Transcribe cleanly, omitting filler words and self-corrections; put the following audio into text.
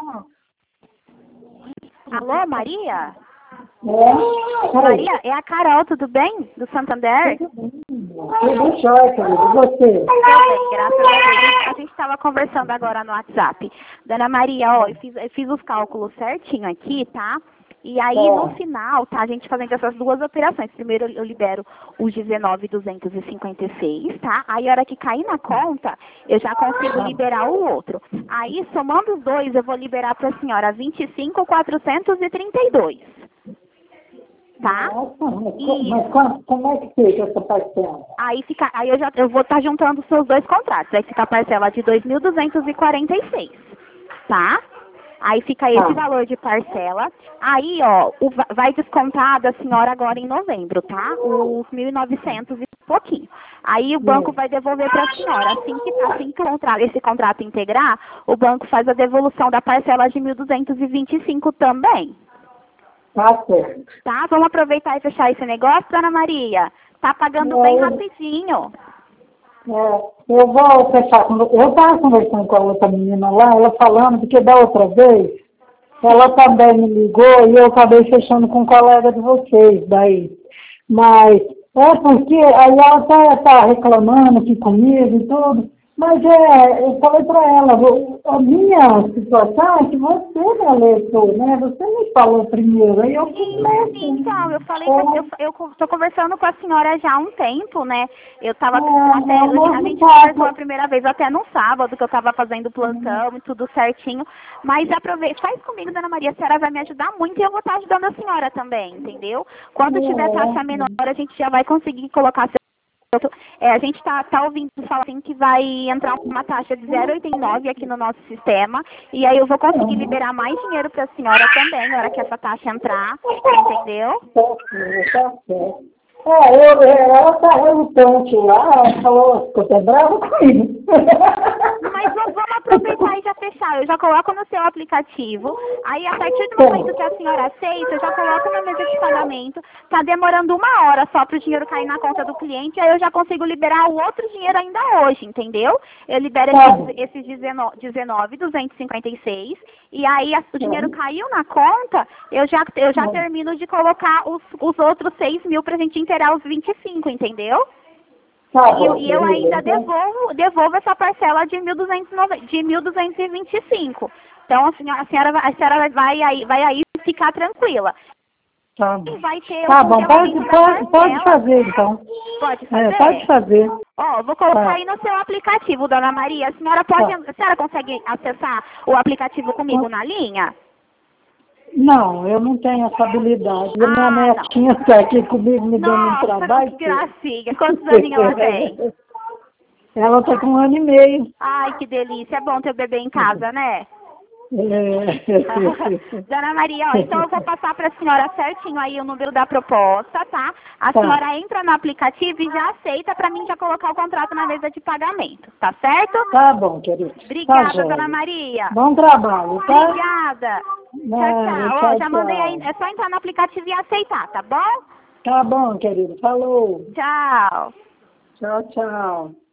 Alô, Maria? Maria, é a Carol, tudo bem? Do Santander? tudo jóia, querido. E você? Tudo bem, graças a Deus. A gente estava conversando agora no WhatsApp. Dona Maria, ó, eu fiz os cálculos certinho aqui, tá? E aí, no final, tá, a gente fazendo essas duas operações. Primeiro eu libero os 19.256, tá? Aí, a hora que cair na conta, eu já consigo liberar o outro. Aí, somando os dois, eu vou liberar para a senhora 25.432. Tá? Nossa, mas como é que fica essa parcela? Aí eu vou estar juntando os seus dois contratos. Aí fica a parcela de 2.246, tá? Aí fica esse valor de parcela. Aí, ó, vai descontar da senhora agora em novembro, tá? Os 1.900 e pouquinho. Aí o banco vai devolver para a senhora. Assim que esse contrato integrar, o banco faz a devolução da parcela de 1.225 também. Tá certo. Tá? Vamos aproveitar e fechar esse negócio, Dona Maria. Tá pagando bem rapidinho. Eu vou fechar. Eu estava conversando com a outra menina lá, ela falando, porque da outra vez, ela também me ligou e eu acabei fechando com um colega de vocês daí. Mas porque aí ela tá reclamando aqui comigo e tudo. Mas eu falei para ela, a minha situação é que você me alertou, né? Você me falou primeiro, aí eu Sim, então, eu falei que eu tô conversando com a senhora já há um tempo, né? Eu tava a gente conversou a primeira vez até no sábado, que eu tava fazendo plantão e tudo certinho. Mas aproveita, faz comigo, Dona Maria, a senhora vai me ajudar muito e eu vou estar ajudando a senhora também, entendeu? Quando tiver taxa menor, a gente já vai conseguir colocar a gente está ouvindo falar assim que vai entrar uma taxa de 0,89 aqui no nosso sistema, e aí eu vou conseguir liberar mais dinheiro para a senhora também, na hora que essa taxa entrar, entendeu? Tá certo. Ela tá relutante lá, ela falou, ficou até brava comigo. Mas vamos aproveitar e já fechar. Eu já coloco no seu aplicativo. Aí, a partir do momento que a senhora aceita, eu já coloco na mesa de pagamento. Tá demorando 1 hora só para o dinheiro cair na conta do cliente. Aí eu já consigo liberar o outro dinheiro ainda hoje, entendeu? Eu libero esses 19.256. E aí, o dinheiro caiu na conta, eu já termino de colocar os outros 6.000 para a gente inteirar os 25, entendeu? E eu ainda devolvo essa parcela de 1.225. Então, a senhora vai aí ficar tranquila. Tá bom. Vai ter pode fazer, então. Pode fazer? Pode fazer. Ó, vou colocar aí no seu aplicativo, Dona Maria. A senhora consegue acessar o aplicativo comigo na linha? Não, eu não tenho essa habilidade. Minha netinha está aqui comigo me dando um trabalho. Que gracinha. Quantos aninhos ela tem? Ela está com 1 ano e meio. Ai, que delícia. É bom ter o bebê em casa, né? Dona Maria, ó, então eu vou passar para a senhora certinho aí o número da proposta, tá? A senhora entra no aplicativo e já aceita para mim já colocar o contrato na mesa de pagamento, tá certo? Tá bom, querido. Obrigada, Dona Maria. Bom trabalho, tá? Obrigada. Tchau. Ó, já mandei aí, é só entrar no aplicativo e aceitar, tá bom? Tá bom, querido. Falou. Tchau. Tchau.